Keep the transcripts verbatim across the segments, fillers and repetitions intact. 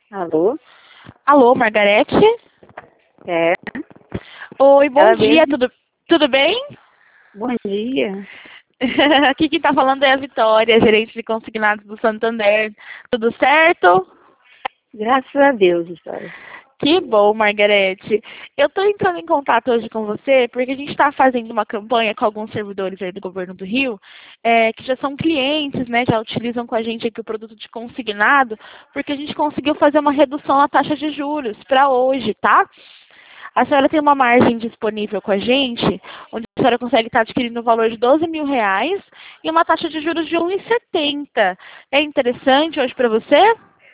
Alô? Alô, Margarete? É, Oi, bom ela dia, mesmo. tudo, tudo bem? Bom dia. Aqui quem tá falando é a Vitória, gerente de consignados do Santander. Tudo certo? Graças a Deus, Vitória. Que bom, Margarete. Eu estou entrando em contato hoje com você porque a gente está fazendo uma campanha com alguns servidores aí do governo do Rio, é, que já são clientes, né, já utilizam com a gente aqui o produto de consignado, porque a gente conseguiu fazer uma redução na taxa de juros para hoje, tá? A senhora tem uma margem disponível com a gente, onde a senhora consegue estar adquirindo o valor de doze mil reais e uma taxa de juros de um vírgula setenta. É interessante hoje para você?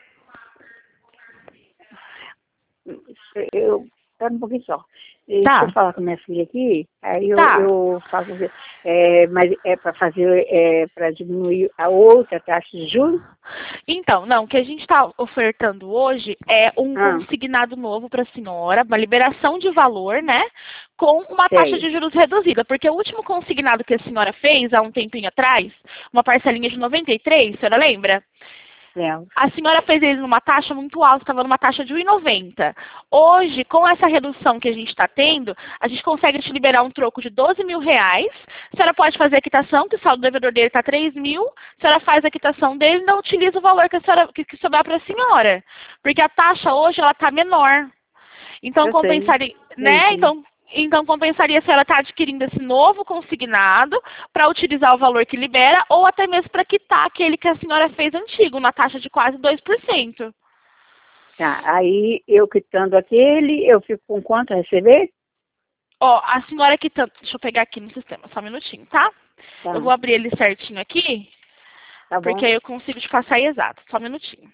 Eu, espera um pouquinho só. Deixa eu Tá, falar com minha filha aqui, aí eu, tá. eu falo com você. É, mas é para fazer, é para diminuir a outra taxa de juros? Então, não, o que a gente está ofertando hoje é um Ah, consignado novo para a senhora, uma liberação de valor, né? Com uma taxa sei. de juros reduzida. Porque o último consignado que a senhora fez, há um tempinho atrás, uma parcelinha de noventa e três, a senhora lembra? Lembro. A senhora fez ele numa taxa muito alta, estava numa taxa de um vírgula noventa. Hoje, com essa redução que a gente está tendo, a gente consegue te liberar um troco de doze mil reais. A senhora pode fazer a quitação, que o saldo devedor dele está três mil. A senhora faz a quitação dele e não utiliza o valor que, a senhora, que, que sobrar para a senhora. Porque a taxa hoje ela está menor. Então, Eu sei. compensaria, né? Entendi. Então, então compensaria se ela está adquirindo esse novo consignado para utilizar o valor que libera ou até mesmo para quitar aquele que a senhora fez antigo, na taxa de quase dois por cento. Tá, aí eu quitando aquele, eu fico com quanto a receber? Ó, a senhora quitando... Deixa eu pegar aqui no sistema, só um minutinho, tá? Tá, Eu vou abrir ele certinho aqui, tá porque bom. aí eu consigo te passar aí exato. Só um minutinho.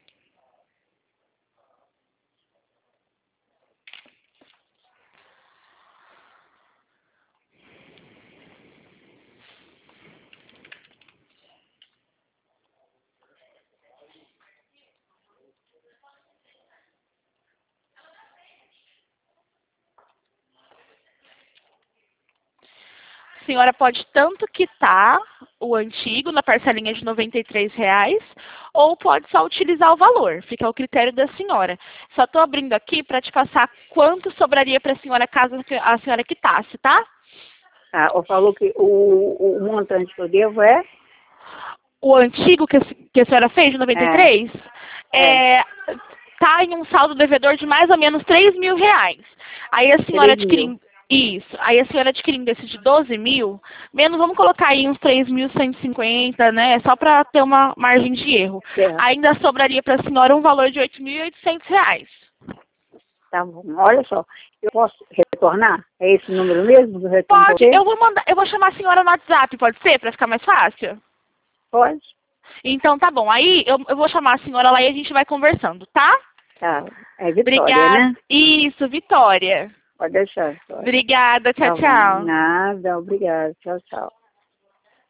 A senhora pode tanto quitar o antigo na parcelinha de noventa e três reais, ou pode só utilizar o valor. Fica ao critério da senhora. Só estou abrindo aqui para te passar quanto sobraria para a senhora caso a senhora quitasse, tá? Tá, eu falou que o, o montante que eu devo é? O antigo que a, que a senhora fez, de noventa e É, três, é, é, tá em um saldo devedor de mais ou menos três mil reais. Aí a senhora três mil. adquirindo, isso, aí a senhora adquirindo esse de doze mil, menos, vamos colocar aí uns três mil cento e cinquenta, né, só para ter uma margem de erro. Certo. Ainda sobraria para a senhora um valor de oito mil e oitocentos reais. Tá bom. Olha só, eu posso retornar? É esse número mesmo que eu retorno pra Pode, você? eu vou mandar, eu vou chamar a senhora no WhatsApp, pode ser, para ficar mais fácil? Pode? Então tá bom, aí eu, eu vou chamar a senhora lá e a gente vai conversando, tá? Tá. É Vitória, Obrigada. né? Isso, Vitória. Pode deixar, Vitória. Obrigada. Tchau, Tá bom. tchau. Nada, obrigada. Tchau, tchau.